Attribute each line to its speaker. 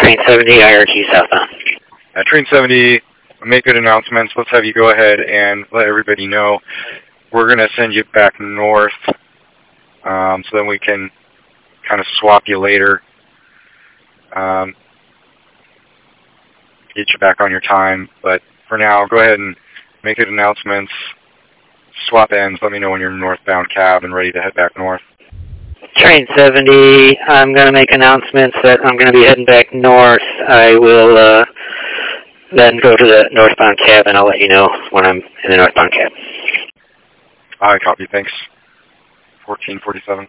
Speaker 1: Train 70, IRT southbound.
Speaker 2: Train 70, make good announcements. Let's have you go ahead and let everybody know. We're going to send you back north so then we can kind of swap you later. Get you back on your time. But for now, go ahead and make good announcements. Swap ends. Let me know when you're in northbound cab and ready to head back north.
Speaker 1: Train 70, I'm going to make announcements that I'm going to be heading back north. I will then go to the northbound cab, and I'll let you know when I'm in the northbound cab.
Speaker 2: I copy. Thanks. 1447.